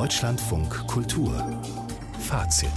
Deutschlandfunk Kultur Fazit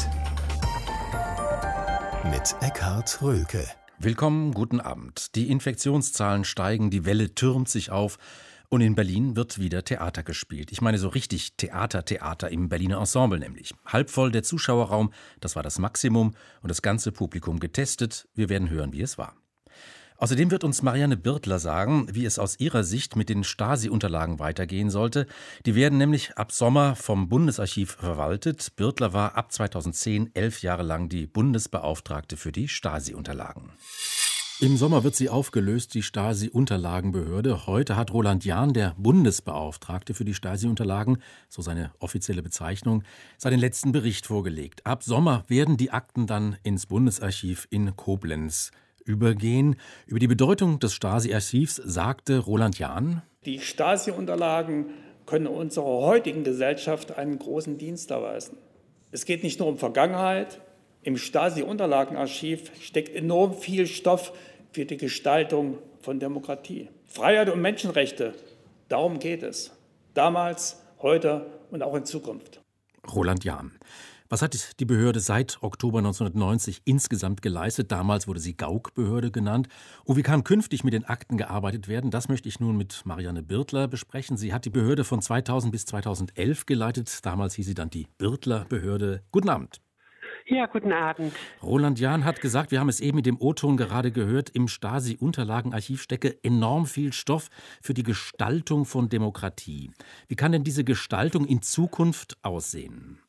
mit Eckhard Röhlke. Willkommen, guten Abend. Die Infektionszahlen steigen, die Welle türmt sich auf und in Berlin wird wieder Theater gespielt. Ich meine so richtig Theater im Berliner Ensemble nämlich. Halb voll der Zuschauerraum, das war das Maximum und das ganze Publikum getestet. Wir werden hören, wie es war. Außerdem wird uns Marianne Birtler sagen, wie es aus ihrer Sicht mit den Stasi-Unterlagen weitergehen sollte. Die werden nämlich ab Sommer vom Bundesarchiv verwaltet. Birtler war ab 2010 11 Jahre lang die Bundesbeauftragte für die Stasi-Unterlagen. Im Sommer wird sie aufgelöst, die Stasi-Unterlagenbehörde. Heute hat Roland Jahn, der Bundesbeauftragte für die Stasi-Unterlagen, so seine offizielle Bezeichnung, seinen letzten Bericht vorgelegt. Ab Sommer werden die Akten dann ins Bundesarchiv in Koblenz übergehen. Über die Bedeutung des Stasi-Archivs sagte Roland Jahn: Die Stasi-Unterlagen können unserer heutigen Gesellschaft einen großen Dienst erweisen. Es geht nicht nur um Vergangenheit. Im Stasi-Unterlagenarchiv steckt enorm viel Stoff für die Gestaltung von Demokratie. Freiheit und Menschenrechte, darum geht es. Damals, heute und auch in Zukunft. Roland Jahn. Was hat die Behörde seit Oktober 1990 insgesamt geleistet? Damals wurde sie Gauck-Behörde genannt. Und wie kann künftig mit den Akten gearbeitet werden? Das möchte ich nun mit Marianne Birtler besprechen. Sie hat die Behörde von 2000 bis 2011 geleitet. Damals hieß sie dann die Birtler-Behörde. Guten Abend. Ja, guten Abend. Roland Jahn hat gesagt, wir haben es eben mit dem O-Ton gerade gehört, im Stasi-Unterlagenarchiv stecke enorm viel Stoff für die Gestaltung von Demokratie. Wie kann denn diese Gestaltung in Zukunft aussehen?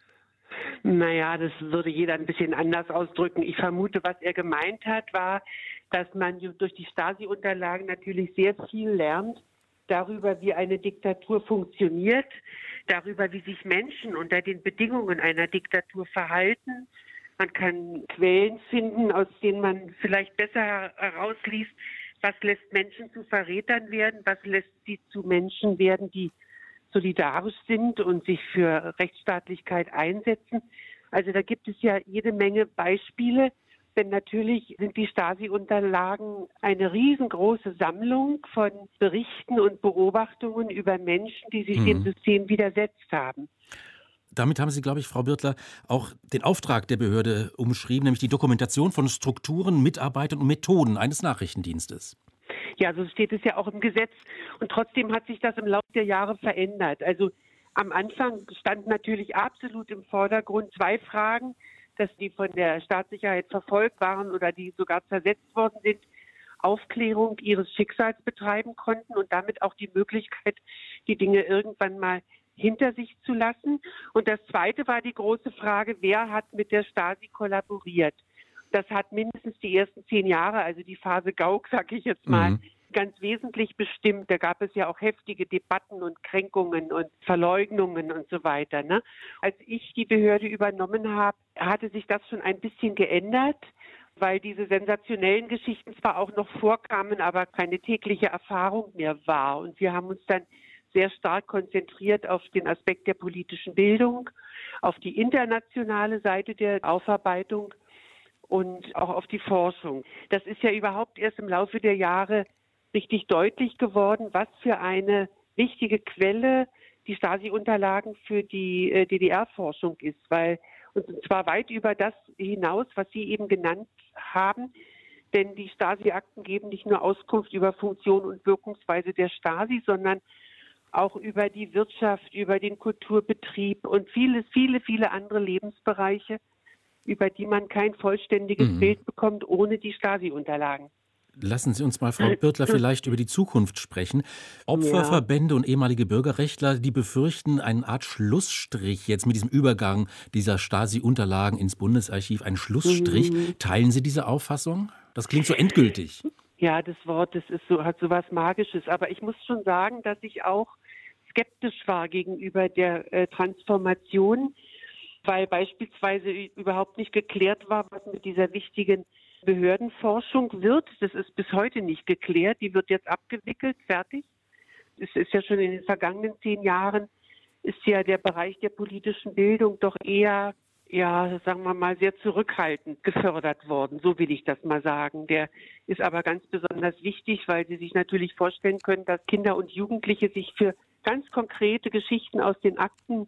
Naja, das würde jeder ein bisschen anders ausdrücken. Ich vermute, was er gemeint hat, war, dass man durch die Stasi-Unterlagen natürlich sehr viel lernt darüber, wie eine Diktatur funktioniert, darüber, wie sich Menschen unter den Bedingungen einer Diktatur verhalten. Man kann Quellen finden, aus denen man vielleicht besser herausliest, was lässt Menschen zu Verrätern werden, was lässt sie zu Menschen werden, die solidarisch sind und sich für Rechtsstaatlichkeit einsetzen. Also da gibt es ja jede Menge Beispiele, denn natürlich sind die Stasi-Unterlagen eine riesengroße Sammlung von Berichten und Beobachtungen über Menschen, die sich dem System widersetzt haben. Damit haben Sie, glaube ich, Frau Birtler, auch den Auftrag der Behörde umschrieben, nämlich die Dokumentation von Strukturen, Mitarbeitern und Methoden eines Nachrichtendienstes. Ja, so steht es ja auch im Gesetz. Und trotzdem hat sich das im Laufe der Jahre verändert. Also am Anfang stand natürlich absolut im Vordergrund zwei Fragen, dass die von der Staatssicherheit verfolgt waren oder die sogar zersetzt worden sind, Aufklärung ihres Schicksals betreiben konnten und damit auch die Möglichkeit, die Dinge irgendwann mal hinter sich zu lassen. Und das Zweite war die große Frage, wer hat mit der Stasi kollaboriert? Das hat mindestens die ersten 10 Jahre, also die Phase Gauck, sage ich jetzt mal, ganz wesentlich bestimmt. Da gab es ja auch heftige Debatten und Kränkungen und Verleugnungen und so weiter. Ne? Als ich die Behörde übernommen habe, hatte sich das schon ein bisschen geändert, weil diese sensationellen Geschichten zwar auch noch vorkamen, aber keine tägliche Erfahrung mehr war. Und wir haben uns dann sehr stark konzentriert auf den Aspekt der politischen Bildung, auf die internationale Seite der Aufarbeitung und auch auf die Forschung. Das ist ja überhaupt erst im Laufe der Jahre richtig deutlich geworden, was für eine wichtige Quelle die Stasi-Unterlagen für die DDR-Forschung ist, und zwar weit über das hinaus, was Sie eben genannt haben, denn die Stasi-Akten geben nicht nur Auskunft über Funktion und Wirkungsweise der Stasi, sondern auch über die Wirtschaft, über den Kulturbetrieb und viele andere Lebensbereiche, über die man kein vollständiges Bild bekommt ohne die Stasi-Unterlagen. Lassen Sie uns mal, Frau Birtler, vielleicht über die Zukunft sprechen. Opferverbände und ehemalige Bürgerrechtler, die befürchten eine Art Schlussstrich jetzt mit diesem Übergang dieser Stasi-Unterlagen ins Bundesarchiv. Ein Schlussstrich. Teilen Sie diese Auffassung? Das klingt so endgültig. Ja, das Wort, hat so was Magisches. Aber ich muss schon sagen, dass ich auch skeptisch war gegenüber der Transformation, weil beispielsweise überhaupt nicht geklärt war, was mit dieser wichtigen Behördenforschung wird. Das ist bis heute nicht geklärt. Die wird jetzt abgewickelt, fertig. Es ist ja schon in den vergangenen 10 Jahren, ist ja der Bereich der politischen Bildung doch eher, sagen wir mal, sehr zurückhaltend gefördert worden. So will ich das mal sagen. Der ist aber ganz besonders wichtig, weil Sie sich natürlich vorstellen können, dass Kinder und Jugendliche sich für ganz konkrete Geschichten aus den Akten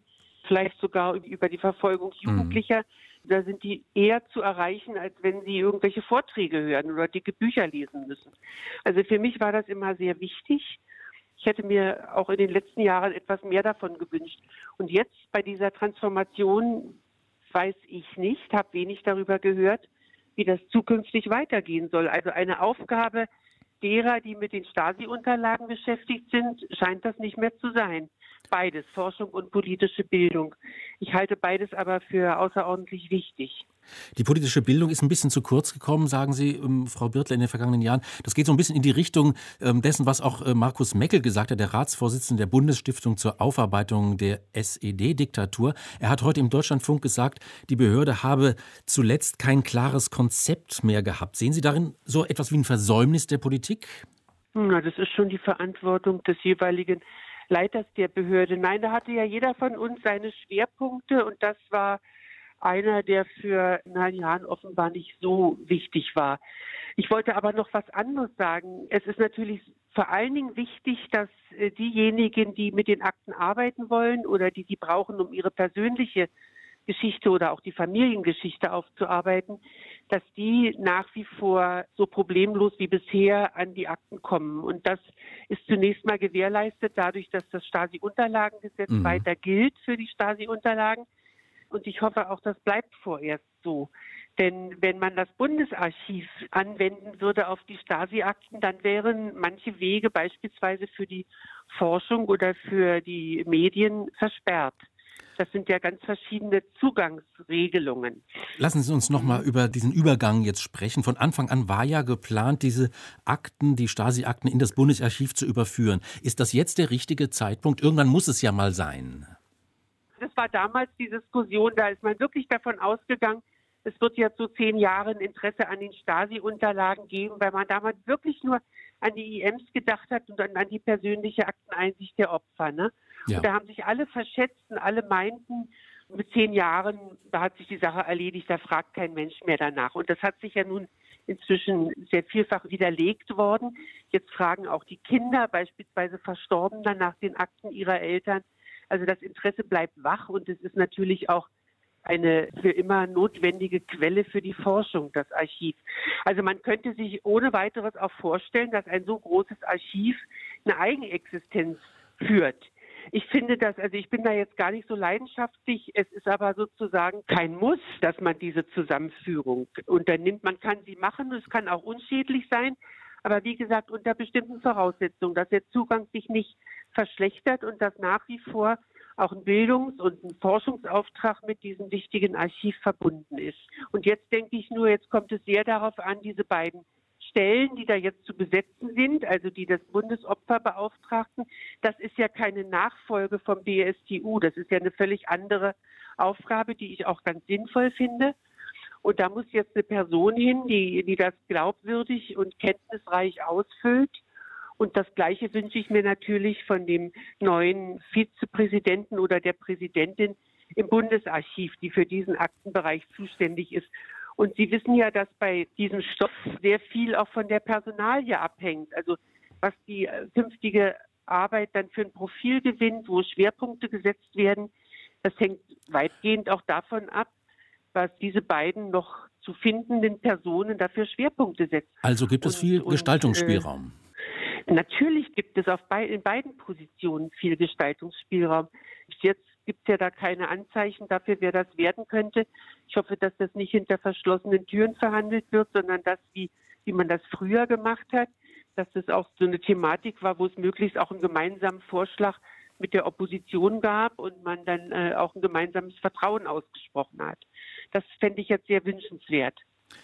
vielleicht sogar über die Verfolgung Jugendlicher. Da sind die eher zu erreichen, als wenn sie irgendwelche Vorträge hören oder dicke Bücher lesen müssen. Also für mich war das immer sehr wichtig. Ich hätte mir auch in den letzten Jahren etwas mehr davon gewünscht. Und jetzt bei dieser Transformation weiß ich nicht, habe wenig darüber gehört, wie das zukünftig weitergehen soll. Also eine Aufgabe derer, die mit den Stasi-Unterlagen beschäftigt sind, scheint das nicht mehr zu sein. Beides, Forschung und politische Bildung. Ich halte beides aber für außerordentlich wichtig. Die politische Bildung ist ein bisschen zu kurz gekommen, sagen Sie, Frau Birtler, in den vergangenen Jahren. Das geht so ein bisschen in die Richtung dessen, was auch Markus Meckel gesagt hat, der Ratsvorsitzende der Bundesstiftung zur Aufarbeitung der SED-Diktatur. Er hat heute im Deutschlandfunk gesagt, die Behörde habe zuletzt kein klares Konzept mehr gehabt. Sehen Sie darin so etwas wie ein Versäumnis der Politik? Na, das ist schon die Verantwortung des jeweiligen Leiters der Behörde. Nein, da hatte ja jeder von uns seine Schwerpunkte und das war einer, der für Jahren offenbar nicht so wichtig war. Ich wollte aber noch was anderes sagen. Es ist natürlich vor allen Dingen wichtig, dass diejenigen, die mit den Akten arbeiten wollen oder die sie brauchen, um ihre persönliche Geschichte oder auch die Familiengeschichte aufzuarbeiten, dass die nach wie vor so problemlos wie bisher an die Akten kommen. Und das ist zunächst mal gewährleistet dadurch, dass das Stasi-Unterlagengesetz weiter gilt für die Stasi-Unterlagen. Und ich hoffe auch, das bleibt vorerst so. Denn wenn man das Bundesarchiv anwenden würde auf die Stasi-Akten, dann wären manche Wege beispielsweise für die Forschung oder für die Medien versperrt. Das sind ja ganz verschiedene Zugangsregelungen. Lassen Sie uns noch mal über diesen Übergang jetzt sprechen. Von Anfang an war ja geplant, diese Akten, die Stasi-Akten in das Bundesarchiv zu überführen. Ist das jetzt der richtige Zeitpunkt? Irgendwann muss es ja mal sein. Das war damals die Diskussion, da ist man wirklich davon ausgegangen, es wird ja zu 10 Jahren Interesse an den Stasi-Unterlagen geben, weil man damals wirklich nur an die IMs gedacht hat und dann an die persönliche Akteneinsicht der Opfer. Ne? Ja. Und da haben sich alle verschätzt und alle meinten, mit 10 Jahren, da hat sich die Sache erledigt, da fragt kein Mensch mehr danach. Und das hat sich ja nun inzwischen sehr vielfach widerlegt worden. Jetzt fragen auch die Kinder, beispielsweise Verstorbene, nach den Akten ihrer Eltern. Also das Interesse bleibt wach und es ist natürlich auch eine für immer notwendige Quelle für die Forschung, das Archiv. Also man könnte sich ohne weiteres auch vorstellen, dass ein so großes Archiv eine Eigenexistenz führt. Ich finde das, also ich bin da jetzt gar nicht so leidenschaftlich, es ist aber sozusagen kein Muss, dass man diese Zusammenführung unternimmt. Man kann sie machen, es kann auch unschädlich sein, aber wie gesagt unter bestimmten Voraussetzungen, dass der Zugang sich nicht verschlechtert und dass nach wie vor auch ein Bildungs- und ein Forschungsauftrag mit diesem wichtigen Archiv verbunden ist. Und jetzt denke ich nur, jetzt kommt es sehr darauf an, diese beiden Stellen, die da jetzt zu besetzen sind, also die des Bundesopferbeauftragten, das ist ja keine Nachfolge vom BStU, das ist ja eine völlig andere Aufgabe, die ich auch ganz sinnvoll finde. Und da muss jetzt eine Person hin, die das glaubwürdig und kenntnisreich ausfüllt. Und das Gleiche wünsche ich mir natürlich von dem neuen Vizepräsidenten oder der Präsidentin im Bundesarchiv, die für diesen Aktenbereich zuständig ist. Und Sie wissen ja, dass bei diesem Stoff sehr viel auch von der Personalie abhängt. Also was die künftige Arbeit dann für ein Profil gewinnt, wo Schwerpunkte gesetzt werden, das hängt weitgehend auch davon ab, was diese beiden noch zu findenden Personen dafür Schwerpunkte setzen. Also gibt es viel Gestaltungsspielraum. Natürlich gibt es in beiden Positionen viel Gestaltungsspielraum. Bis jetzt gibt es ja da keine Anzeichen dafür, wer das werden könnte. Ich hoffe, dass das nicht hinter verschlossenen Türen verhandelt wird, sondern das, wie man das früher gemacht hat, dass das auch so eine Thematik war, wo es möglichst auch einen gemeinsamen Vorschlag mit der Opposition gab und man dann auch ein gemeinsames Vertrauen ausgesprochen hat. Das fände ich jetzt sehr wünschenswert.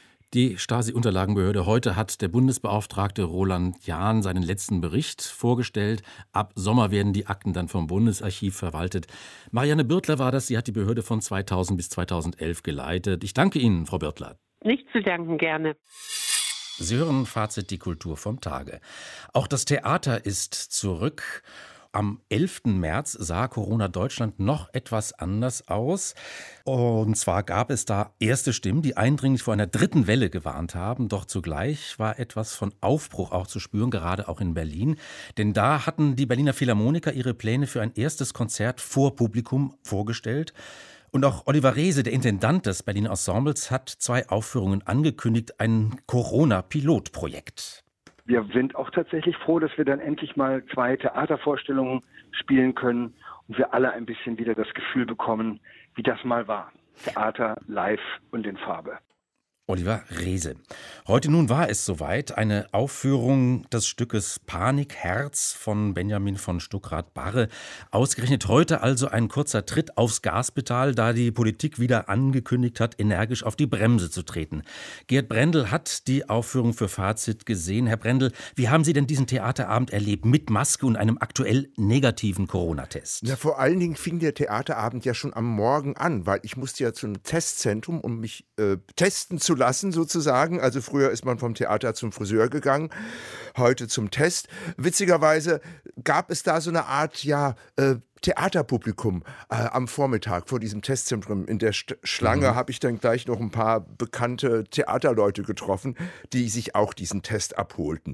Die Stasi-Unterlagenbehörde. Heute hat der Bundesbeauftragte Roland Jahn seinen letzten Bericht vorgestellt. Ab Sommer werden die Akten dann vom Bundesarchiv verwaltet. Marianne Birtler war das. Sie hat die Behörde von 2000 bis 2011 geleitet. Ich danke Ihnen, Frau Birtler. Nicht zu danken, gerne. Sie hören Fazit, die Kultur vom Tage. Auch das Theater ist zurück. am 11. März sah Corona Deutschland noch etwas anders aus. Und zwar gab es da erste Stimmen, die eindringlich vor einer dritten Welle gewarnt haben. Doch zugleich war etwas von Aufbruch auch zu spüren, gerade auch in Berlin. Denn da hatten die Berliner Philharmoniker ihre Pläne für ein erstes Konzert vor Publikum vorgestellt. Und auch Oliver Reese, der Intendant des Berliner Ensembles, hat 2 Aufführungen angekündigt, ein Corona-Pilotprojekt. Wir sind auch tatsächlich froh, dass wir dann endlich mal 2 Theatervorstellungen spielen können und wir alle ein bisschen wieder das Gefühl bekommen, wie das mal war. Theater live und in Farbe. Oliver Reese. Heute nun war es soweit, eine Aufführung des Stückes Panikherz von Benjamin von Stuckrad-Barre. Ausgerechnet heute also ein kurzer Tritt aufs Gaspedal, da die Politik wieder angekündigt hat, energisch auf die Bremse zu treten. Gerd Brendel hat die Aufführung für Fazit gesehen. Herr Brendel, wie haben Sie denn diesen Theaterabend erlebt mit Maske und einem aktuell negativen Corona-Test? Ja, vor allen Dingen fing der Theaterabend ja schon am Morgen an, weil ich musste ja zum Testzentrum, um mich testen zu lassen sozusagen. Also früher ist man vom Theater zum Friseur gegangen, heute zum Test. Witzigerweise gab es da so eine Art, Theaterpublikum am Vormittag vor diesem Testzentrum. In der Schlange habe ich dann gleich noch ein paar bekannte Theaterleute getroffen, die sich auch diesen Test abholten.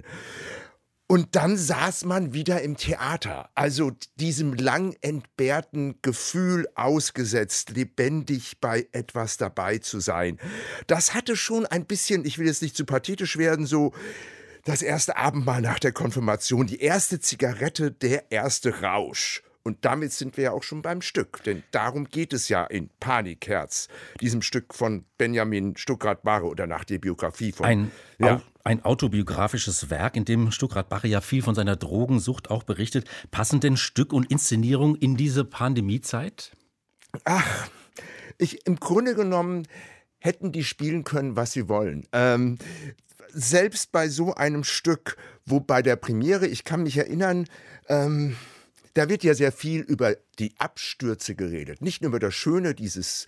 Und dann saß man wieder im Theater, also diesem lang entbehrten Gefühl ausgesetzt, lebendig bei etwas dabei zu sein. Das hatte schon ein bisschen, ich will jetzt nicht zu pathetisch werden, so das erste Abendmahl nach der Konfirmation, die erste Zigarette, der erste Rausch. Und damit sind wir ja auch schon beim Stück, denn darum geht es ja in Panikherz, diesem Stück von Benjamin Stuckrad-Barre oder nach der Biografie von... Ein autobiografisches Werk, in dem Stuckrad-Barre ja viel von seiner Drogensucht auch berichtet. Passen denn Stück und Inszenierung in diese Pandemiezeit? Ach, im Grunde genommen hätten die spielen können, was sie wollen. Selbst bei so einem Stück, wo bei der Premiere, ich kann mich erinnern, da wird ja sehr viel über die Abstürze geredet. Nicht nur über das Schöne dieses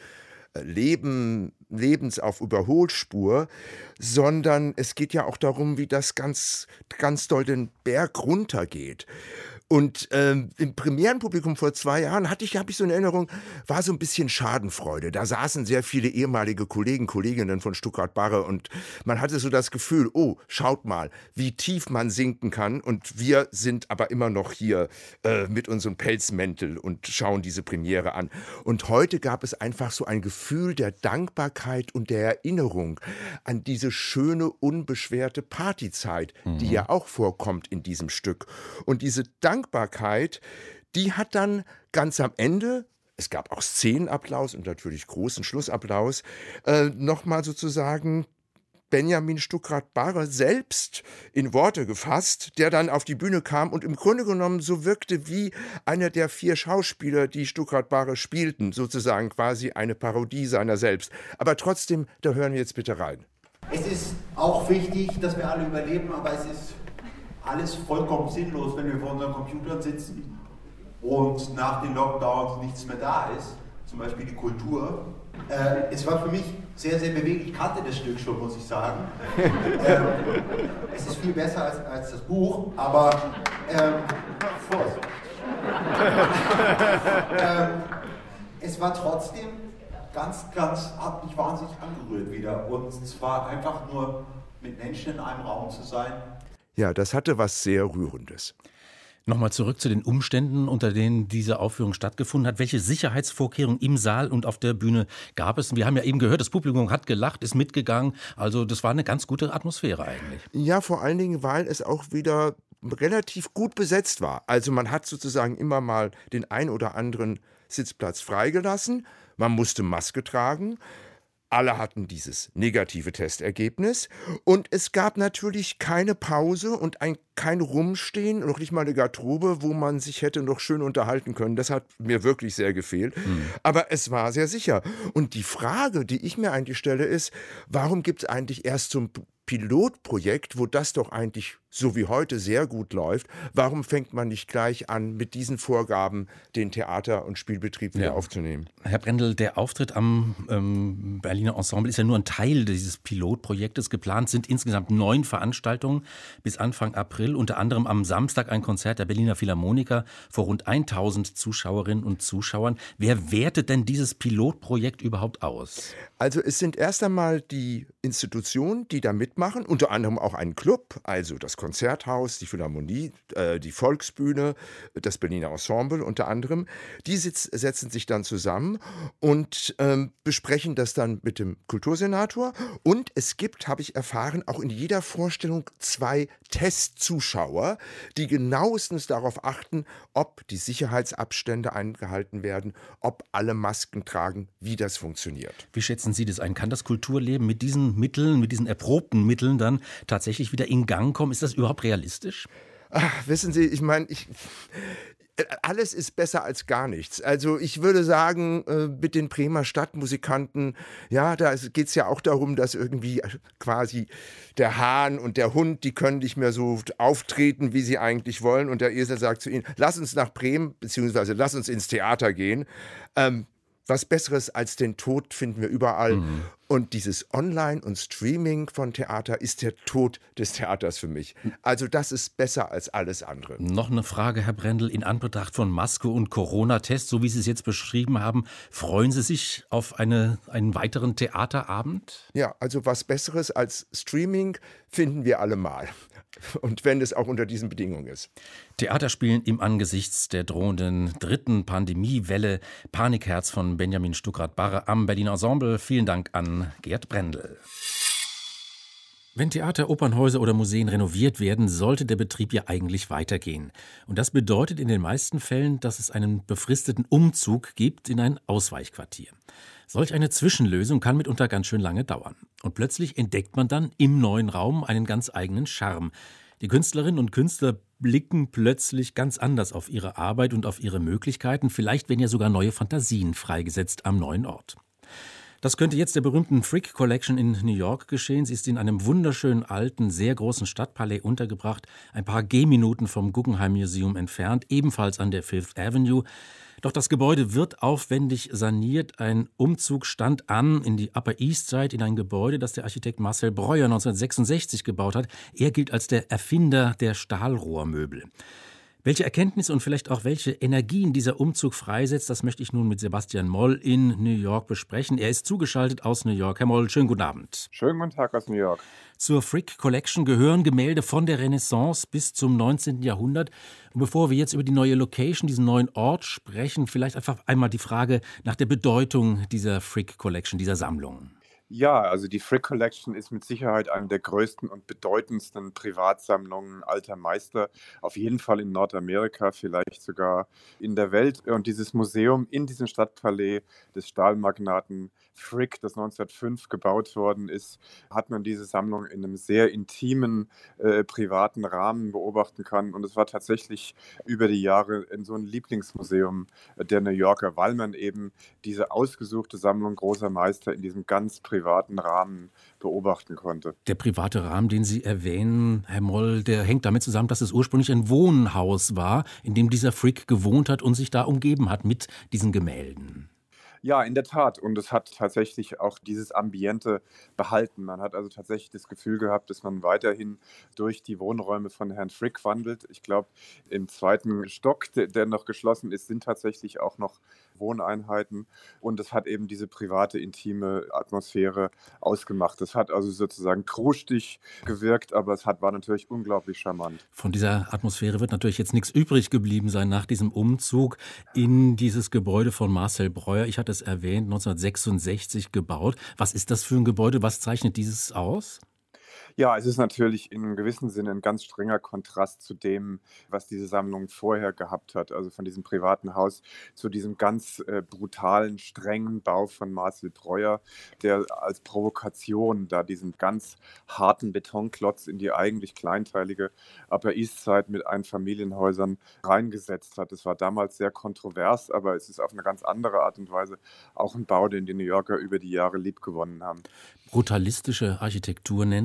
Lebens auf Überholspur, sondern es geht ja auch darum, wie das ganz, ganz doll den Berg runtergeht. Und im Premierenpublikum vor 2 Jahren habe ich so eine Erinnerung, war so ein bisschen Schadenfreude. Da saßen sehr viele ehemalige Kolleginnen von Stuckrad-Barre und man hatte so das Gefühl, oh, schaut mal, wie tief man sinken kann und wir sind aber immer noch hier mit unserem Pelzmäntel und schauen diese Premiere an. Und heute gab es einfach so ein Gefühl der Dankbarkeit und der Erinnerung an diese schöne, unbeschwerte Partyzeit, die ja auch vorkommt in diesem Stück. Und diese Dankbarkeit, die hat dann ganz am Ende, es gab auch Szenenapplaus und natürlich großen Schlussapplaus, nochmal sozusagen Benjamin Stuckrad-Barre selbst in Worte gefasst, der dann auf die Bühne kam und im Grunde genommen so wirkte wie einer der 4 Schauspieler, die Stuckrad-Barre spielten, sozusagen quasi eine Parodie seiner selbst. Aber trotzdem, da hören wir jetzt bitte rein. Es ist auch wichtig, dass wir alle überleben, aber es ist alles vollkommen sinnlos, wenn wir vor unseren Computern sitzen und nach den Lockdowns nichts mehr da ist, zum Beispiel die Kultur. Es war für mich sehr, sehr bewegend. Ich kannte das Stück schon, muss ich sagen. Es ist viel besser als das Buch, aber Vorsicht. Es war trotzdem hat mich wahnsinnig angerührt wieder. Und zwar einfach nur mit Menschen in einem Raum zu sein. Ja, das hatte was sehr Rührendes. Nochmal zurück zu den Umständen, unter denen diese Aufführung stattgefunden hat. Welche Sicherheitsvorkehrungen im Saal und auf der Bühne gab es? Wir haben ja eben gehört, das Publikum hat gelacht, ist mitgegangen. Also das war eine ganz gute Atmosphäre eigentlich. Ja, vor allen Dingen, weil es auch wieder relativ gut besetzt war. Also man hat sozusagen immer mal den ein oder anderen Sitzplatz freigelassen. Man musste Maske tragen. Alle hatten dieses negative Testergebnis und es gab natürlich keine Pause und kein Rumstehen, noch nicht mal eine Garderobe, wo man sich hätte noch schön unterhalten können. Das hat mir wirklich sehr gefehlt. Aber es war sehr sicher. Und die Frage, die ich mir eigentlich stelle, ist, warum gibt es eigentlich erst zum Pilotprojekt, wo das doch eigentlich so wie heute sehr gut läuft, warum fängt man nicht gleich an, mit diesen Vorgaben den Theater- und Spielbetrieb wieder aufzunehmen? Herr Brendel, der Auftritt am Berliner Ensemble ist ja nur ein Teil dieses Pilotprojektes. Geplant sind insgesamt 9 Veranstaltungen bis Anfang April, unter anderem am Samstag ein Konzert der Berliner Philharmoniker vor rund 1000 Zuschauerinnen und Zuschauern. Wer wertet denn dieses Pilotprojekt überhaupt aus? Also es sind erst einmal die Institutionen, die da mitmachen, unter anderem auch ein Club, also das Konzerthaus, die Philharmonie, die Volksbühne, das Berliner Ensemble unter anderem. Die setzen sich dann zusammen und besprechen das dann mit dem Kultursenator. Und es gibt, habe ich erfahren, auch in jeder Vorstellung 2 Testzuschauer, die genauestens darauf achten, ob die Sicherheitsabstände eingehalten werden, ob alle Masken tragen, wie das funktioniert. Wie schätzen Sie das ein? Kann das Kulturleben mit diesen Mitteln, mit diesen erprobten Mitteln dann tatsächlich wieder in Gang kommen? Ist das überhaupt realistisch? Ach, wissen Sie, ich meine, alles ist besser als gar nichts. Also ich würde sagen, mit den Bremer Stadtmusikanten, ja, da geht es ja auch darum, dass irgendwie quasi der Hahn und der Hund, die können nicht mehr so auftreten, wie sie eigentlich wollen. Und der Esel sagt zu ihnen, lass uns nach Bremen, beziehungsweise lass uns ins Theater gehen. Was Besseres als den Tod finden wir überall. Und dieses Online und Streaming von Theater ist der Tod des Theaters für mich. Also das ist besser als alles andere. Noch eine Frage, Herr Brendel. In Anbetracht von Maske und Corona-Test, so wie Sie es jetzt beschrieben haben, freuen Sie sich auf einen weiteren Theaterabend? Ja, also was Besseres als Streaming finden wir allemal. Und wenn es auch unter diesen Bedingungen ist. Theaterspielen im Angesichts der drohenden 3. Pandemiewelle. Panikherz von Benjamin Stuckrad-Barre am Berliner Ensemble. Vielen Dank an Gerd Brendel. Wenn Theater, Opernhäuser oder Museen renoviert werden, sollte der Betrieb ja eigentlich weitergehen. Und das bedeutet in den meisten Fällen, dass es einen befristeten Umzug gibt in ein Ausweichquartier. Solch eine Zwischenlösung kann mitunter ganz schön lange dauern. Und plötzlich entdeckt man dann im neuen Raum einen ganz eigenen Charme. Die Künstlerinnen und Künstler blicken plötzlich ganz anders auf ihre Arbeit und auf ihre Möglichkeiten. Vielleicht werden ja sogar neue Fantasien freigesetzt am neuen Ort. Das könnte jetzt der berühmten Frick Collection in New York geschehen. Sie ist in einem wunderschönen alten, sehr großen Stadtpalais untergebracht, ein paar Gehminuten vom Guggenheim Museum entfernt, ebenfalls an der Fifth Avenue. Doch das Gebäude wird aufwendig saniert. Ein Umzug stand an in die Upper East Side, in ein Gebäude, das der Architekt Marcel Breuer 1966 gebaut hat. Er gilt als der Erfinder der Stahlrohrmöbel. Welche Erkenntnisse und vielleicht auch welche Energien dieser Umzug freisetzt, das möchte ich nun mit Sebastian Moll in New York besprechen. Er ist zugeschaltet aus New York. Herr Moll, schönen guten Abend. Schönen guten Tag aus New York. Zur Frick Collection gehören Gemälde von der Renaissance bis zum 19. Jahrhundert. Und bevor wir jetzt über die neue Location, diesen neuen Ort sprechen, vielleicht einfach einmal die Frage nach der Bedeutung dieser Frick Collection, dieser Sammlung. Ja, also die Frick Collection ist mit Sicherheit eine der größten und bedeutendsten Privatsammlungen alter Meister, auf jeden Fall in Nordamerika, vielleicht sogar in der Welt. Und dieses Museum in diesem Stadtpalais des Stahlmagnaten Frick, das 1905 gebaut worden ist, hat man diese Sammlung in einem sehr intimen, privaten Rahmen beobachten können. Und es war tatsächlich über die Jahre so ein Lieblingsmuseum der New Yorker, weil man eben diese ausgesuchte Sammlung großer Meister in diesem ganz privaten Rahmen beobachten konnte. Der private Rahmen, den Sie erwähnen, Herr Moll, der hängt damit zusammen, dass es ursprünglich ein Wohnhaus war, in dem dieser Frick gewohnt hat und sich da umgeben hat mit diesen Gemälden. Ja, in der Tat. Und es hat tatsächlich auch dieses Ambiente behalten. Man hat also tatsächlich das Gefühl gehabt, dass man weiterhin durch die Wohnräume von Herrn Frick wandelt. Ich glaube, im 2. Stock, der noch geschlossen ist, sind tatsächlich auch noch Wohneinheiten. Und es hat eben diese private, intime Atmosphäre ausgemacht. Es hat also sozusagen krustig gewirkt, aber war natürlich unglaublich charmant. Von dieser Atmosphäre wird natürlich jetzt nichts übrig geblieben sein nach diesem Umzug in dieses Gebäude von Marcel Breuer. Ich hatte es erwähnt, 1966 gebaut. Was ist das für ein Gebäude? Was zeichnet dieses aus? Ja, es ist natürlich in einem gewissen Sinne ein ganz strenger Kontrast zu dem, was diese Sammlung vorher gehabt hat. Also von diesem privaten Haus zu diesem ganz brutalen, strengen Bau von Marcel Breuer, der als Provokation da diesen ganz harten Betonklotz in die eigentlich kleinteilige Upper East Side mit Einfamilienhäusern reingesetzt hat. Es war damals sehr kontrovers, aber es ist auf eine ganz andere Art und Weise auch ein Bau, den die New Yorker über die Jahre liebgewonnen haben. Brutalistische Architektur nennt man das.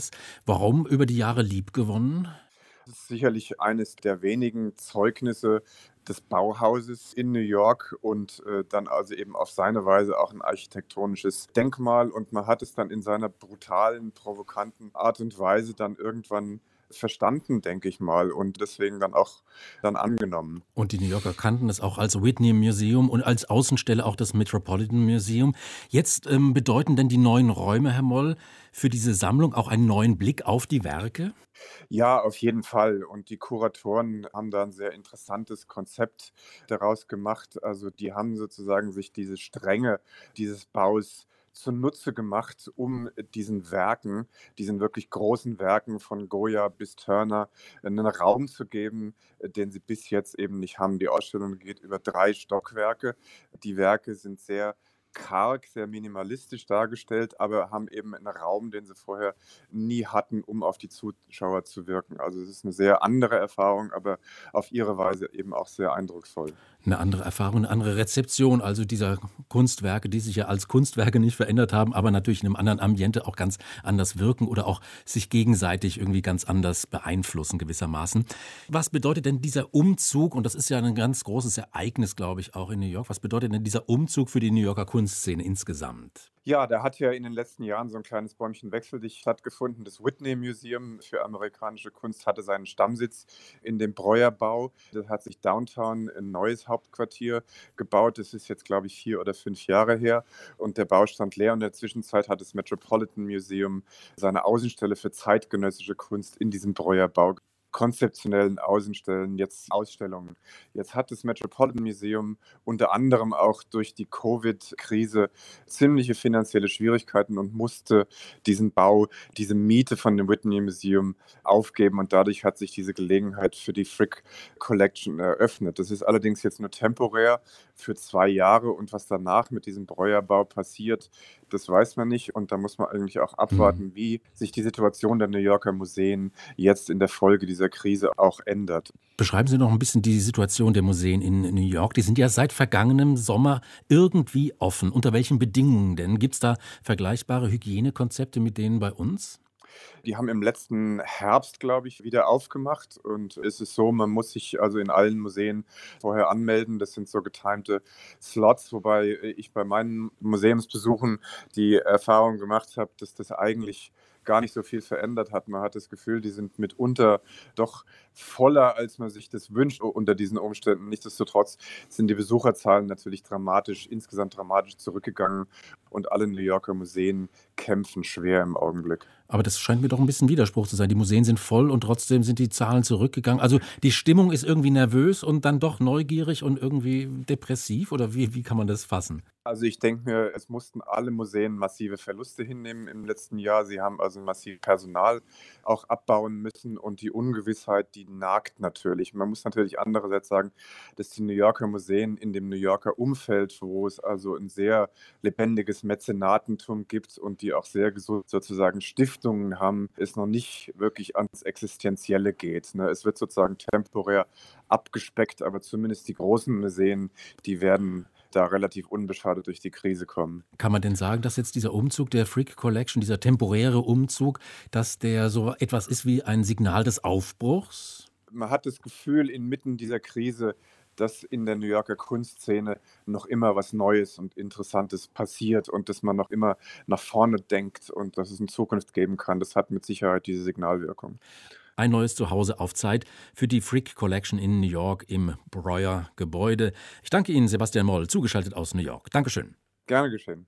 das, warum über die Jahre liebgewonnen? Das ist sicherlich eines der wenigen Zeugnisse des Bauhauses in New York und dann also eben auf seine Weise auch ein architektonisches Denkmal. Und man hat es dann in seiner brutalen, provokanten Art und Weise dann irgendwann verstanden, denke ich mal, und deswegen dann auch dann angenommen. Und die New Yorker kannten es auch als Whitney Museum und als Außenstelle auch das Metropolitan Museum. Jetzt bedeuten denn die neuen Räume, Herr Moll, für diese Sammlung auch einen neuen Blick auf die Werke? Ja, auf jeden Fall. Und die Kuratoren haben da ein sehr interessantes Konzept daraus gemacht. Also die haben sozusagen sich diese Strenge dieses Baus zunutze gemacht, um diesen Werken, diesen wirklich großen Werken von Goya bis Turner, einen Raum zu geben, den sie bis jetzt eben nicht haben. Die Ausstellung geht über 3 Stockwerke. Die Werke sind sehr karg, sehr minimalistisch dargestellt, aber haben eben einen Raum, den sie vorher nie hatten, um auf die Zuschauer zu wirken. Also es ist eine sehr andere Erfahrung, aber auf ihre Weise eben auch sehr eindrucksvoll. Eine andere Erfahrung, eine andere Rezeption, also dieser Kunstwerke, die sich ja als Kunstwerke nicht verändert haben, aber natürlich in einem anderen Ambiente auch ganz anders wirken oder auch sich gegenseitig irgendwie ganz anders beeinflussen gewissermaßen. Was bedeutet denn dieser Umzug, und das ist ja ein ganz großes Ereignis, glaube ich, auch in New York, was bedeutet denn dieser Umzug für die New Yorker Kunstszene insgesamt? Ja, da hat ja in den letzten Jahren so ein kleines Bäumchen wechselig stattgefunden. Das Whitney Museum für amerikanische Kunst hatte seinen Stammsitz in dem Breuerbau. Da hat sich Downtown ein neues Hauptquartier gebaut. Das ist jetzt, glaube ich, 4 oder 5 Jahre her. Und der Bau stand leer. Und in der Zwischenzeit hat das Metropolitan Museum seine Außenstelle für zeitgenössische Kunst in diesem Breuerbau konzeptionellen Außenstellen, jetzt Ausstellungen. Jetzt hat das Metropolitan Museum unter anderem auch durch die Covid-Krise ziemliche finanzielle Schwierigkeiten und musste diesen Bau, diese Miete von dem Whitney Museum aufgeben und dadurch hat sich diese Gelegenheit für die Frick Collection eröffnet. Das ist allerdings jetzt nur temporär für 2 Jahre und was danach mit diesem Breuerbau passiert, das weiß man nicht und da muss man eigentlich auch abwarten, wie sich die Situation der New Yorker Museen jetzt in der Folge dieser Krise auch ändert. Beschreiben Sie noch ein bisschen die Situation der Museen in New York. Die sind ja seit vergangenem Sommer irgendwie offen. Unter welchen Bedingungen denn? Gibt es da vergleichbare Hygienekonzepte mit denen bei uns? Die haben im letzten Herbst, glaube ich, wieder aufgemacht und es ist so, man muss sich also in allen Museen vorher anmelden. Das sind so getimte Slots, wobei ich bei meinen Museumsbesuchen die Erfahrung gemacht habe, dass das eigentlich gar nicht so viel verändert hat. Man hat das Gefühl, die sind mitunter doch voller, als man sich das wünscht unter diesen Umständen. Nichtsdestotrotz sind die Besucherzahlen natürlich insgesamt dramatisch zurückgegangen und alle New Yorker Museen kämpfen schwer im Augenblick. Aber das scheint mir doch ein bisschen Widerspruch zu sein. Die Museen sind voll und trotzdem sind die Zahlen zurückgegangen. Also die Stimmung ist irgendwie nervös und dann doch neugierig und irgendwie depressiv? Oder wie kann man das fassen? Also ich denke mir, es mussten alle Museen massive Verluste hinnehmen im letzten Jahr. Sie haben also massiv Personal auch abbauen müssen und die Ungewissheit, die nagt natürlich. Man muss natürlich andererseits sagen, dass die New Yorker Museen in dem New Yorker Umfeld, wo es also ein sehr lebendiges Mäzenatentum gibt und die auch sehr sozusagen Stiftungen haben, es noch nicht wirklich ans Existenzielle geht. Ne? Es wird sozusagen temporär abgespeckt, aber zumindest die großen Museen, die werden da relativ unbeschadet durch die Krise kommen. Kann man denn sagen, dass jetzt dieser Umzug der Frick Collection, dieser temporäre Umzug, dass der so etwas ist wie ein Signal des Aufbruchs? Man hat das Gefühl, inmitten dieser Krise, dass in der New Yorker Kunstszene noch immer was Neues und Interessantes passiert und dass man noch immer nach vorne denkt und dass es eine Zukunft geben kann. Das hat mit Sicherheit diese Signalwirkung. Ein neues Zuhause auf Zeit für die Frick Collection in New York im Breuer-Gebäude. Ich danke Ihnen, Sebastian Moll, zugeschaltet aus New York. Dankeschön. Gerne geschehen.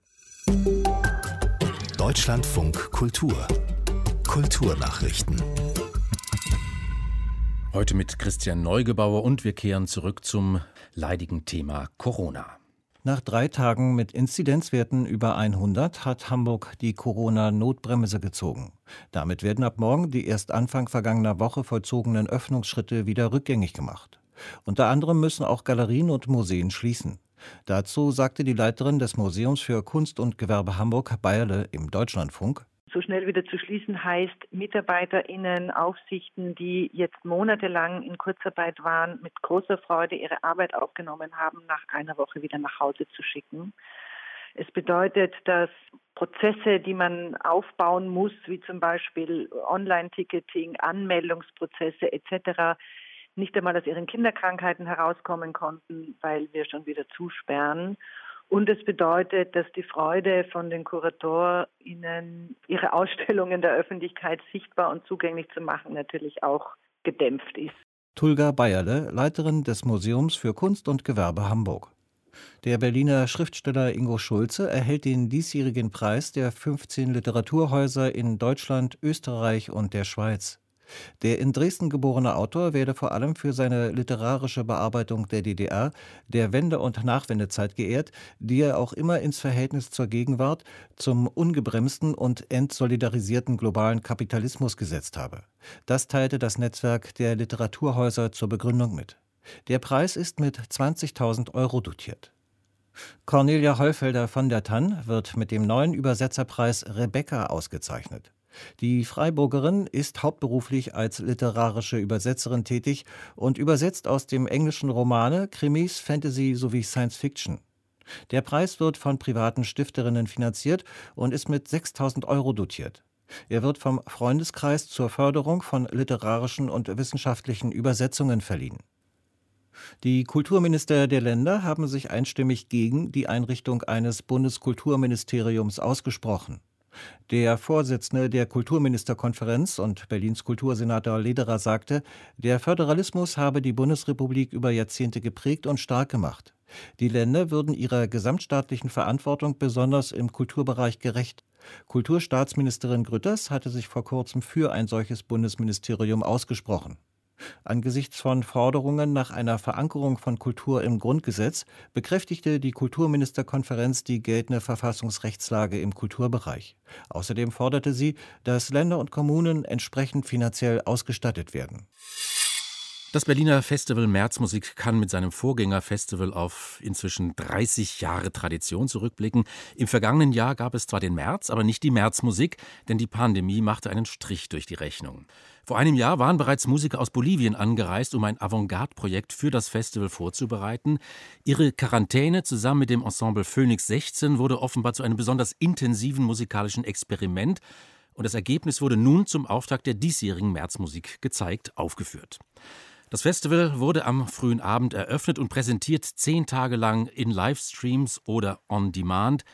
Deutschlandfunk Kultur. Kulturnachrichten. Heute mit Christian Neugebauer und wir kehren zurück zum leidigen Thema Corona. Nach 3 Tagen mit Inzidenzwerten über 100 hat Hamburg die Corona-Notbremse gezogen. Damit werden ab morgen die erst Anfang vergangener Woche vollzogenen Öffnungsschritte wieder rückgängig gemacht. Unter anderem müssen auch Galerien und Museen schließen. Dazu sagte die Leiterin des Museums für Kunst und Gewerbe Hamburg, Bayerle, im Deutschlandfunk: So schnell wieder zu schließen heißt, MitarbeiterInnen, Aufsichten, die jetzt monatelang in Kurzarbeit waren, mit großer Freude ihre Arbeit aufgenommen haben, nach einer Woche wieder nach Hause zu schicken. Es bedeutet, dass Prozesse, die man aufbauen muss, wie zum Beispiel Online-Ticketing, Anmeldungsprozesse etc., nicht einmal aus ihren Kinderkrankheiten herauskommen konnten, weil wir schon wieder zusperren. Und es bedeutet, dass die Freude von den KuratorInnen, ihre Ausstellungen der Öffentlichkeit sichtbar und zugänglich zu machen, natürlich auch gedämpft ist. Tulga Bayerle, Leiterin des Museums für Kunst und Gewerbe Hamburg. Der Berliner Schriftsteller Ingo Schulze erhält den diesjährigen Preis der 15 Literaturhäuser in Deutschland, Österreich und der Schweiz. Der in Dresden geborene Autor werde vor allem für seine literarische Bearbeitung der DDR, der Wende- und Nachwendezeit geehrt, die er auch immer ins Verhältnis zur Gegenwart, zum ungebremsten und entsolidarisierten globalen Kapitalismus gesetzt habe. Das teilte das Netzwerk der Literaturhäuser zur Begründung mit. Der Preis ist mit 20.000 € dotiert. Cornelia Heufelder von der Tann wird mit dem neuen Übersetzerpreis Rebecca ausgezeichnet. Die Freiburgerin ist hauptberuflich als literarische Übersetzerin tätig und übersetzt aus dem Englischen Romane, Krimis, Fantasy sowie Science Fiction. Der Preis wird von privaten Stifterinnen finanziert und ist mit 6.000 € dotiert. Er wird vom Freundeskreis zur Förderung von literarischen und wissenschaftlichen Übersetzungen verliehen. Die Kulturminister der Länder haben sich einstimmig gegen die Einrichtung eines Bundeskulturministeriums ausgesprochen. Der Vorsitzende der Kulturministerkonferenz und Berlins Kultursenator Lederer sagte, der Föderalismus habe die Bundesrepublik über Jahrzehnte geprägt und stark gemacht. Die Länder würden ihrer gesamtstaatlichen Verantwortung besonders im Kulturbereich gerecht. Kulturstaatsministerin Grütters hatte sich vor kurzem für ein solches Bundesministerium ausgesprochen. Angesichts von Forderungen nach einer Verankerung von Kultur im Grundgesetz bekräftigte die Kulturministerkonferenz die geltende Verfassungsrechtslage im Kulturbereich. Außerdem forderte sie, dass Länder und Kommunen entsprechend finanziell ausgestattet werden. Das Berliner Festival Märzmusik kann mit seinem Vorgängerfestival auf inzwischen 30 Jahre Tradition zurückblicken. Im vergangenen Jahr gab es zwar den März, aber nicht die Märzmusik, denn die Pandemie machte einen Strich durch die Rechnung. Vor einem Jahr waren bereits Musiker aus Bolivien angereist, um ein Avantgarde-Projekt für das Festival vorzubereiten. Ihre Quarantäne zusammen mit dem Ensemble Phoenix 16 wurde offenbar zu einem besonders intensiven musikalischen Experiment. Und das Ergebnis wurde nun zum Auftakt der diesjährigen Märzmusik gezeigt, aufgeführt. Das Festival wurde am frühen Abend eröffnet und präsentiert 10 Tage lang in Livestreams oder on Demand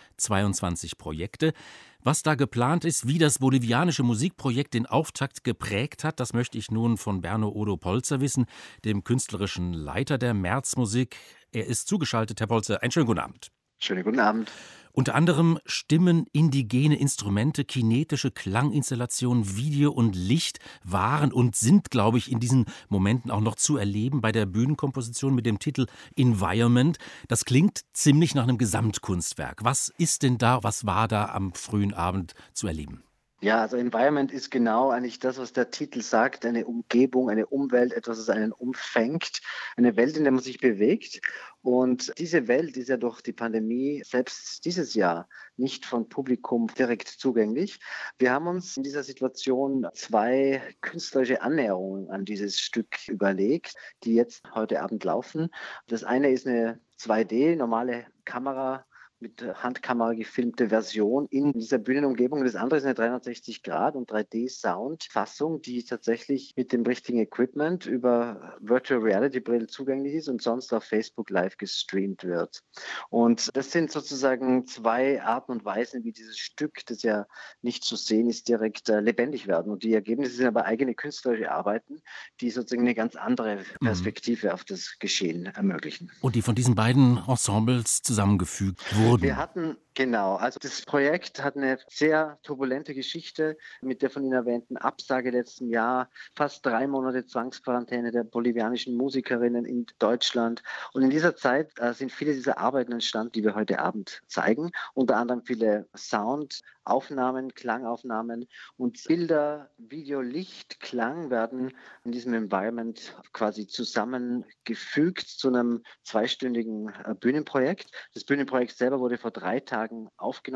22 Projekte. Was da geplant ist, wie das bolivianische Musikprojekt den Auftakt geprägt hat, das möchte ich nun von Berno Odo Polzer wissen, dem künstlerischen Leiter der Märzmusik. Er ist zugeschaltet, Herr Polzer. Einen schönen guten Abend. Schönen guten Abend. Unter anderem Stimmen, indigene Instrumente, kinetische Klanginstallationen, Video und Licht waren und sind, glaube ich, in diesen Momenten auch noch zu erleben bei der Bühnenkomposition mit dem Titel Environment. Das klingt ziemlich nach einem Gesamtkunstwerk. Was ist denn da, was war da am frühen Abend zu erleben? Ja, also Environment ist genau eigentlich das, was der Titel sagt, eine Umgebung, eine Umwelt, etwas, das einen umfängt, eine Welt, in der man sich bewegt. Und diese Welt ist ja durch die Pandemie selbst dieses Jahr nicht vom Publikum direkt zugänglich. Wir haben uns in dieser Situation 2 künstlerische Annäherungen an dieses Stück überlegt, die jetzt heute Abend laufen. Das eine ist eine 2D, normale Kamera, mit Handkamera gefilmte Version in dieser Bühnenumgebung. Das andere ist eine 360 Grad und 3D-Sound-Fassung, die tatsächlich mit dem richtigen Equipment über Virtual Reality Brille zugänglich ist und sonst auf Facebook live gestreamt wird. Und das sind sozusagen 2 Arten und Weisen, wie dieses Stück, das ja nicht zu sehen ist, direkt lebendig werden. Und die Ergebnisse sind aber eigene künstlerische Arbeiten, die sozusagen eine ganz andere Perspektive auf das Geschehen ermöglichen. Und die von diesen beiden Ensembles zusammengefügt wurden. Wir hatten, genau, also das Projekt hat eine sehr turbulente Geschichte mit der von Ihnen erwähnten Absage letzten Jahr, fast 3 Monate Zwangsquarantäne der bolivianischen Musikerinnen in Deutschland. Und in dieser Zeit sind viele dieser Arbeiten entstanden, die wir heute Abend zeigen, unter anderem viele Soundaufnahmen, Klangaufnahmen und Bilder, Video, Licht, Klang werden in diesem Environment quasi zusammengefügt zu einem 2-stündigen Bühnenprojekt. Das Bühnenprojekt selber wurde vor 3 Tagen aufgenommen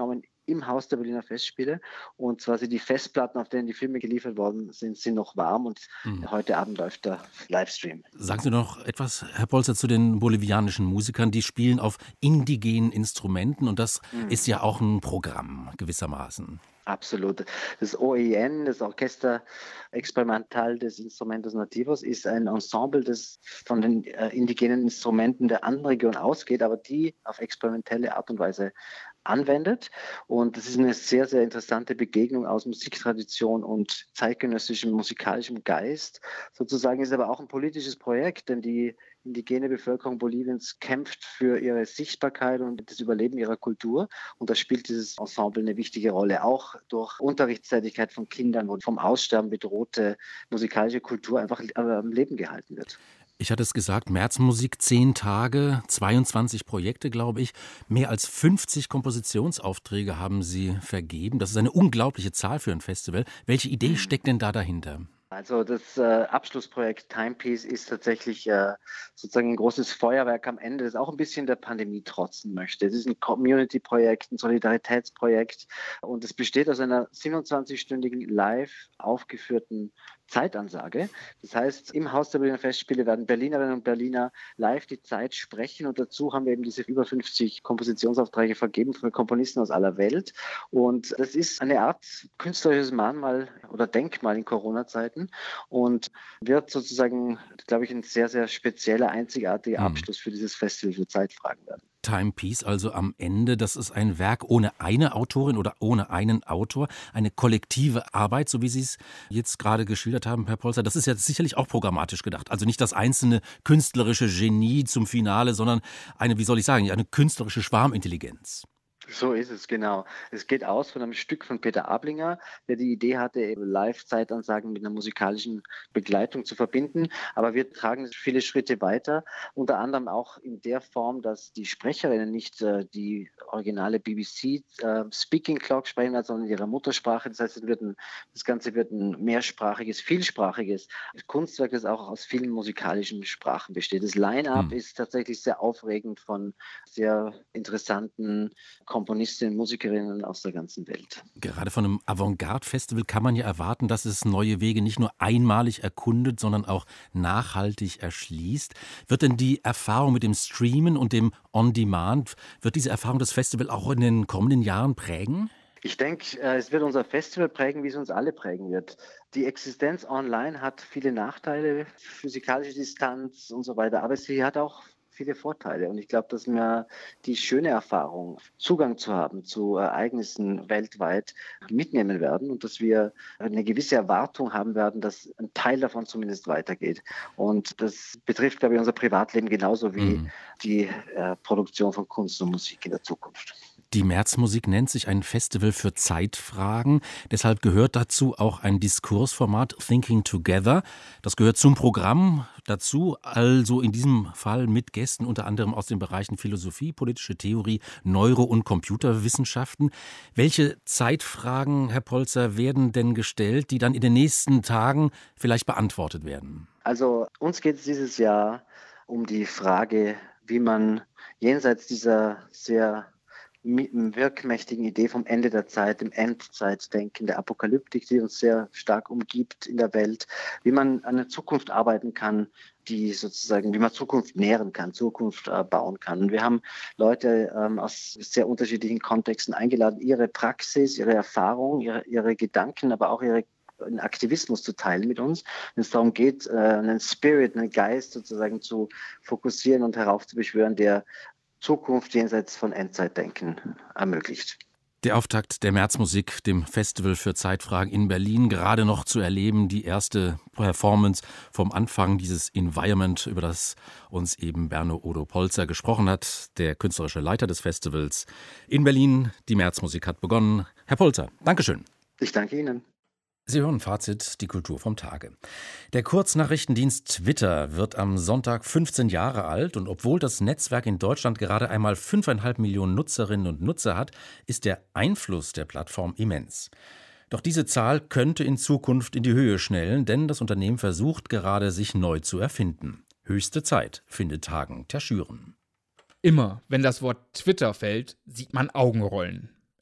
im Haus der Berliner Festspiele. Und zwar sind die Festplatten, auf denen die Filme geliefert worden sind, noch warm. Und heute Abend läuft der Livestream. Sagen Sie noch etwas, Herr Polzer, zu den bolivianischen Musikern. Die spielen auf indigenen Instrumenten und das ist ja auch ein Programm gewissermaßen. Absolut. Das OIN, das Orchester Experimental des Instrumentos Nativos, ist ein Ensemble, das von den indigenen Instrumenten der anderen Region ausgeht, aber die auf experimentelle Art und Weise anwendet. Und das ist eine sehr, sehr interessante Begegnung aus Musiktradition und zeitgenössischem musikalischem Geist. Sozusagen ist aber auch ein politisches Projekt, denn die indigene Bevölkerung Boliviens kämpft für ihre Sichtbarkeit und das Überleben ihrer Kultur. Und da spielt dieses Ensemble eine wichtige Rolle, auch durch Unterrichtstätigkeit von Kindern, wo vom Aussterben bedrohte musikalische Kultur einfach am Leben gehalten wird. Ich hatte es gesagt, Märzmusik, 10 Tage, 22 Projekte, glaube ich. Mehr als 50 Kompositionsaufträge haben Sie vergeben. Das ist eine unglaubliche Zahl für ein Festival. Welche Idee steckt denn da dahinter? Also das Abschlussprojekt Timepiece ist tatsächlich sozusagen ein großes Feuerwerk am Ende, das auch ein bisschen der Pandemie trotzen möchte. Es ist ein Community-Projekt, ein Solidaritätsprojekt und es besteht aus einer 27-stündigen live aufgeführten Zeitansage. Das heißt, im Haus der Berliner Festspiele werden Berlinerinnen und Berliner live die Zeit sprechen und dazu haben wir eben diese über 50 Kompositionsaufträge vergeben von Komponisten aus aller Welt. Und das ist eine Art künstlerisches Mahnmal oder Denkmal in Corona-Zeiten und wird sozusagen, glaube ich, ein sehr, sehr spezieller, einzigartiger Abschluss für dieses Festival für Zeitfragen werden. Timepiece, also am Ende, das ist ein Werk ohne eine Autorin oder ohne einen Autor, eine kollektive Arbeit, so wie Sie es jetzt gerade geschildert haben, Herr Polzer. Das ist ja sicherlich auch programmatisch gedacht. Also nicht das einzelne künstlerische Genie zum Finale, sondern eine, wie soll ich sagen, eine künstlerische Schwarmintelligenz. So ist es, genau. Es geht aus von einem Stück von Peter Ablinger, der die Idee hatte, eben Live-Zeitansagen mit einer musikalischen Begleitung zu verbinden. Aber wir tragen viele Schritte weiter, unter anderem auch in der Form, dass die Sprecherinnen nicht die originale BBC Speaking Clock sprechen, sondern ihre Muttersprache. Das heißt, das Ganze wird ein mehrsprachiges, vielsprachiges Kunstwerk, das auch aus vielen musikalischen Sprachen besteht. Das Line-Up ist tatsächlich sehr aufregend von sehr interessanten Komponistinnen, Musikerinnen aus der ganzen Welt. Gerade von einem Avantgarde-Festival kann man ja erwarten, dass es neue Wege nicht nur einmalig erkundet, sondern auch nachhaltig erschließt. Wird denn die Erfahrung mit dem Streamen und dem On-Demand, wird diese Erfahrung das Festival auch in den kommenden Jahren prägen? Ich denke, es wird unser Festival prägen, wie es uns alle prägen wird. Die Existenz online hat viele Nachteile, physikalische Distanz und so weiter, aber sie hat auch viele Vorteile. Und ich glaube, dass wir die schöne Erfahrung, Zugang zu haben zu Ereignissen weltweit mitnehmen werden und dass wir eine gewisse Erwartung haben werden, dass ein Teil davon zumindest weitergeht. Und das betrifft, glaube ich, unser Privatleben genauso wie die Produktion von Kunst und Musik in der Zukunft. Die Märzmusik nennt sich ein Festival für Zeitfragen. Deshalb gehört dazu auch ein Diskursformat Thinking Together. Das gehört zum Programm dazu, also in diesem Fall mit Gästen unter anderem aus den Bereichen Philosophie, politische Theorie, Neuro- und Computerwissenschaften. Welche Zeitfragen, Herr Polzer, werden denn gestellt, die dann in den nächsten Tagen vielleicht beantwortet werden? Also uns geht es dieses Jahr um die Frage, wie man jenseits dieser sehr wirkmächtigen Idee vom Ende der Zeit, dem Endzeitdenken, der Apokalyptik, die uns sehr stark umgibt in der Welt, wie man an eine Zukunft arbeiten kann, die sozusagen, wie man Zukunft nähren kann, Zukunft bauen kann. Und wir haben Leute aus sehr unterschiedlichen Kontexten eingeladen, ihre Praxis, ihre Erfahrung, ihre Gedanken, aber auch einen Aktivismus zu teilen mit uns. Wenn es darum geht, einen Spirit, einen Geist sozusagen zu fokussieren und heraufzubeschwören, der Zukunft jenseits von Endzeitdenken ermöglicht. Der Auftakt der Märzmusik, dem Festival für Zeitfragen in Berlin, gerade noch zu erleben, die erste Performance vom Anfang dieses Environment, über das uns eben Berno Odo Polzer gesprochen hat, der künstlerische Leiter des Festivals in Berlin. Die Märzmusik hat begonnen. Herr Polzer, Dankeschön. Ich danke Ihnen. Sie hören Fazit, die Kultur vom Tage. Der Kurznachrichtendienst Twitter wird am Sonntag 15 Jahre alt und obwohl das Netzwerk in Deutschland gerade einmal 5,5 Millionen Nutzerinnen und Nutzer hat, ist der Einfluss der Plattform immens. Doch diese Zahl könnte in Zukunft in die Höhe schnellen, denn das Unternehmen versucht gerade, sich neu zu erfinden. Höchste Zeit, findet Hagen Terschüren. Immer, wenn das Wort Twitter fällt, sieht man Augenrollen.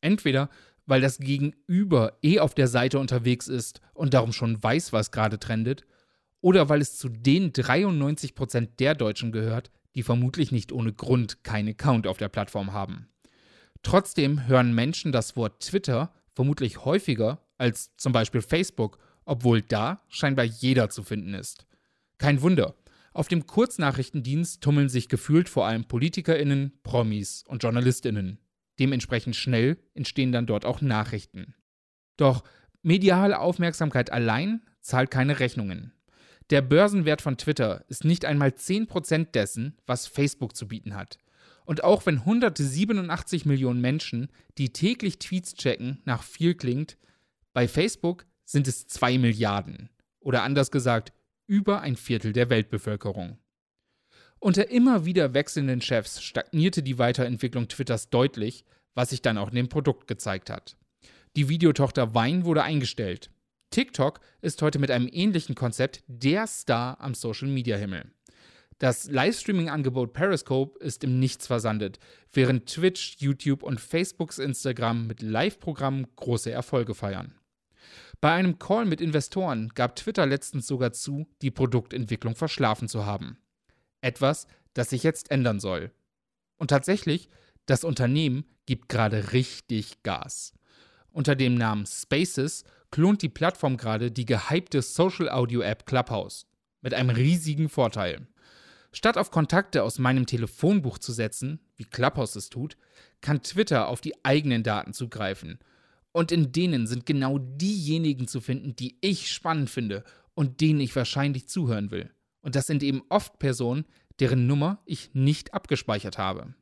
Entweder, weil das Gegenüber auf der Seite unterwegs ist und darum schon weiß, was gerade trendet, oder weil es zu den 93% der Deutschen gehört, die vermutlich nicht ohne Grund keinen Account auf der Plattform haben. Trotzdem hören Menschen das Wort Twitter vermutlich häufiger als zum Beispiel Facebook, obwohl da scheinbar jeder zu finden ist. Kein Wunder. Auf dem Kurznachrichtendienst tummeln sich gefühlt vor allem PolitikerInnen, Promis und JournalistInnen. Dementsprechend schnell entstehen dann dort auch Nachrichten. Doch mediale Aufmerksamkeit allein zahlt keine Rechnungen. Der Börsenwert von Twitter ist nicht einmal 10% dessen, was Facebook zu bieten hat. Und auch wenn 187 Millionen Menschen, die täglich Tweets checken, nach viel klingt, bei Facebook sind es 2 Milliarden. Oder anders gesagt, über ein Viertel der Weltbevölkerung. Unter immer wieder wechselnden Chefs stagnierte die Weiterentwicklung Twitters deutlich, was sich dann auch in dem Produkt gezeigt hat. Die Videotochter Vine wurde eingestellt. TikTok ist heute mit einem ähnlichen Konzept der Star am Social-Media-Himmel. Das Livestreaming-Angebot Periscope ist im Nichts versandet, während Twitch, YouTube und Facebooks Instagram mit Live-Programmen große Erfolge feiern. Bei einem Call mit Investoren gab Twitter letztens sogar zu, die Produktentwicklung verschlafen zu haben. Etwas, das sich jetzt ändern soll. Und tatsächlich, das Unternehmen gibt gerade richtig Gas. Unter dem Namen Spaces klont die Plattform gerade die gehypte Social-Audio-App Clubhouse. Mit einem riesigen Vorteil. Statt auf Kontakte aus meinem Telefonbuch zu setzen, wie Clubhouse es tut, kann Twitter auf die eigenen Daten zugreifen. Und in denen sind genau diejenigen zu finden, die ich spannend finde und denen ich wahrscheinlich zuhören will. Und das sind eben oft Personen, deren Nummer ich nicht abgespeichert habe.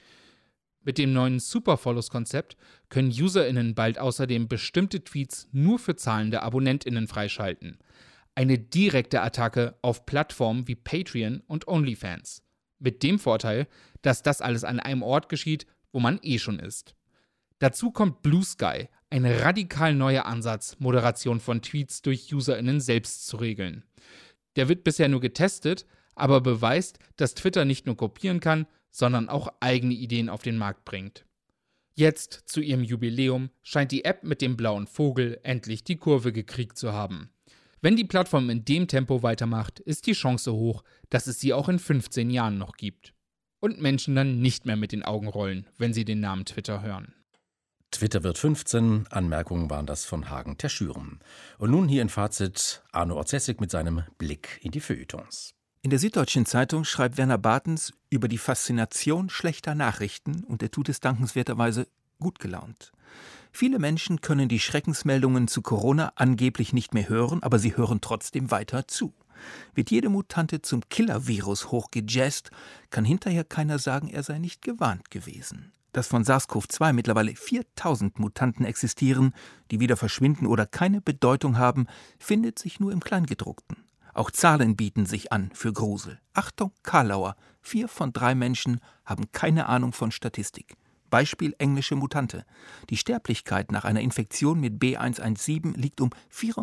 Mit dem neuen Superfollows-Konzept können UserInnen bald außerdem bestimmte Tweets nur für zahlende AbonnentInnen freischalten. Eine direkte Attacke auf Plattformen wie Patreon und OnlyFans. Mit dem Vorteil, dass das alles an einem Ort geschieht, wo man schon ist. Dazu kommt Blue Sky, ein radikal neuer Ansatz, Moderation von Tweets durch UserInnen selbst zu regeln. Der wird bisher nur getestet, aber beweist, dass Twitter nicht nur kopieren kann, sondern auch eigene Ideen auf den Markt bringt. Jetzt, zu ihrem Jubiläum, scheint die App mit dem blauen Vogel endlich die Kurve gekriegt zu haben. Wenn die Plattform in dem Tempo weitermacht, ist die Chance hoch, dass es sie auch in 15 Jahren noch gibt. Und Menschen dann nicht mehr mit den Augen rollen, wenn sie den Namen Twitter hören. Twitter wird 15, Anmerkungen waren das von Hagen Terschüren. Und nun hier ein Fazit, Arno Orzessig mit seinem Blick in die Feuilletons. In der Süddeutschen Zeitung schreibt Werner Bartens über die Faszination schlechter Nachrichten und er tut es dankenswerterweise gut gelaunt. Viele Menschen können die Schreckensmeldungen zu Corona angeblich nicht mehr hören, aber sie hören trotzdem weiter zu. Wird jede Mutante zum Killer-Virus hochgejazzt, kann hinterher keiner sagen, er sei nicht gewarnt gewesen. Dass von SARS-CoV-2 mittlerweile 4000 Mutanten existieren, die wieder verschwinden oder keine Bedeutung haben, findet sich nur im Kleingedruckten. Auch Zahlen bieten sich an für Grusel. Achtung, Karlauer, 4 von 3 Menschen haben keine Ahnung von Statistik. Beispiel englische Mutante. Die Sterblichkeit nach einer Infektion mit B117 liegt um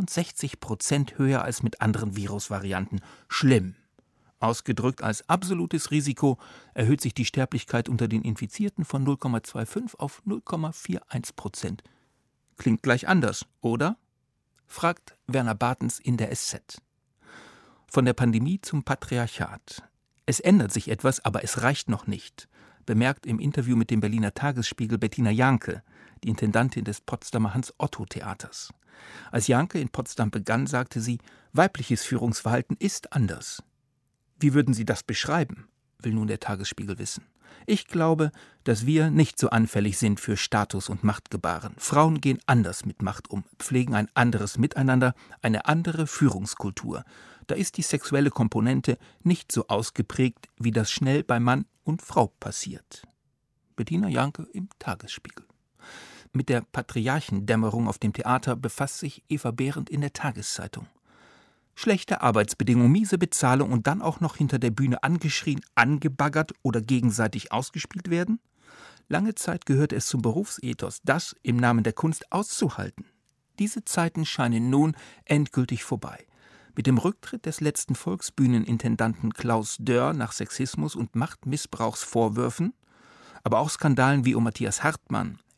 64% höher als mit anderen Virusvarianten. Schlimm. Ausgedrückt als absolutes Risiko erhöht sich die Sterblichkeit unter den Infizierten von 0,25 auf 0,41%. Klingt gleich anders, oder? Fragt Werner Bartens in der SZ. Von der Pandemie zum Patriarchat. Es ändert sich etwas, aber es reicht noch nicht, bemerkt im Interview mit dem Berliner Tagesspiegel Bettina Janke, die Intendantin des Potsdamer Hans-Otto-Theaters. Als Janke in Potsdam begann, sagte sie, weibliches Führungsverhalten ist anders. Wie würden Sie das beschreiben, will nun der Tagesspiegel wissen. Ich glaube, dass wir nicht so anfällig sind für Status- und Machtgebaren. Frauen gehen anders mit Macht um, pflegen ein anderes Miteinander, eine andere Führungskultur. Da ist die sexuelle Komponente nicht so ausgeprägt, wie das schnell bei Mann und Frau passiert. Bettina Janke im Tagesspiegel. Mit der Patriarchendämmerung auf dem Theater befasst sich Eva Behrendt in der Tageszeitung. Schlechte Arbeitsbedingungen, miese Bezahlung und dann auch noch hinter der Bühne angeschrien, angebaggert oder gegenseitig ausgespielt werden? Lange Zeit gehörte es zum Berufsethos, das im Namen der Kunst auszuhalten. Diese Zeiten scheinen nun endgültig vorbei. Mit dem Rücktritt des letzten Volksbühnenintendanten Klaus Dörr nach Sexismus- und Machtmissbrauchsvorwürfen, aber auch Skandalen wie um Matthias Hartmann,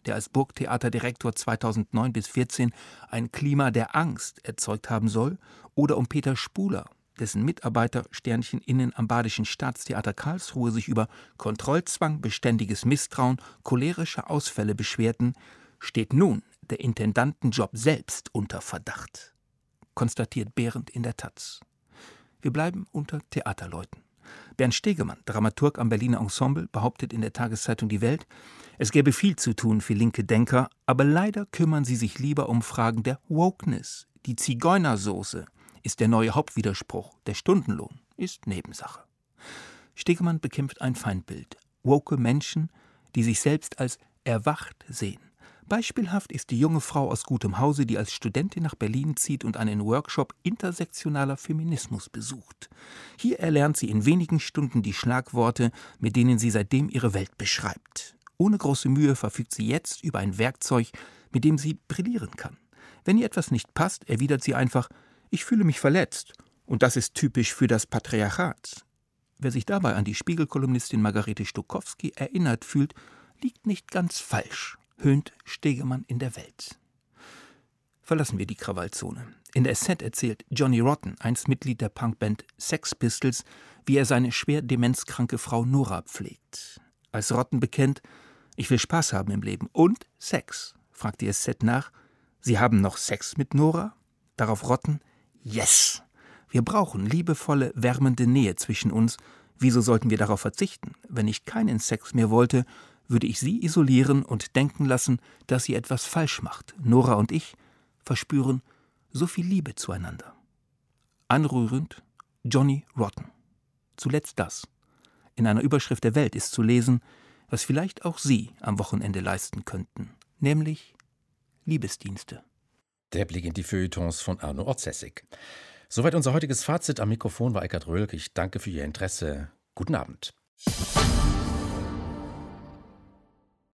der als Burgtheaterdirektor 2009 bis 2014 ein Klima der Angst erzeugt haben soll, oder um Peter Spuler, dessen Mitarbeiter Sternchen innen am Badischen Staatstheater Karlsruhe sich über Kontrollzwang, beständiges Misstrauen, cholerische Ausfälle beschwerten, steht nun der Intendantenjob selbst unter Verdacht, konstatiert Behrendt in der Taz. Wir bleiben unter Theaterleuten. Bernd Stegemann, Dramaturg am Berliner Ensemble, behauptet in der Tageszeitung Die Welt, es gäbe viel zu tun für linke Denker, aber leider kümmern sie sich lieber um Fragen der Wokeness. Die Zigeunersoße ist der neue Hauptwiderspruch, der Stundenlohn ist Nebensache. Stegemann bekämpft ein Feindbild. Woke Menschen, die sich selbst als erwacht sehen. Beispielhaft ist die junge Frau aus gutem Hause, die als Studentin nach Berlin zieht und einen Workshop intersektionaler Feminismus besucht. Hier erlernt sie in wenigen Stunden die Schlagworte, mit denen sie seitdem ihre Welt beschreibt. Ohne große Mühe verfügt sie jetzt über ein Werkzeug, mit dem sie brillieren kann. Wenn ihr etwas nicht passt, erwidert sie einfach: Ich fühle mich verletzt. Und das ist typisch für das Patriarchat. Wer sich dabei an die Spiegel-Kolumnistin Margarete Stokowski erinnert fühlt, liegt nicht ganz falsch, höhnt Stegemann in der Welt. Verlassen wir die Krawallzone. In der SZ erzählt Johnny Rotten, einst Mitglied der Punkband Sex Pistols, wie er seine schwer demenzkranke Frau Nora pflegt. Als Rotten bekennt: Ich will Spaß haben im Leben und Sex, fragt die SZ nach: Sie haben noch Sex mit Nora? Darauf Rotten: Yes! Wir brauchen liebevolle, wärmende Nähe zwischen uns. Wieso sollten wir darauf verzichten? Wenn ich keinen Sex mehr wollte, würde ich sie isolieren und denken lassen, dass sie etwas falsch macht. Nora und ich verspüren so viel Liebe zueinander. Anrührend Johnny Rotten. Zuletzt das. In einer Überschrift der Welt ist zu lesen, was vielleicht auch Sie am Wochenende leisten könnten, nämlich Liebesdienste. Der Blick in die Feuilletons von Arno Orzessig. Soweit unser heutiges Fazit. Am Mikrofon war Eckhard Röhlk. Ich danke für Ihr Interesse. Guten Abend.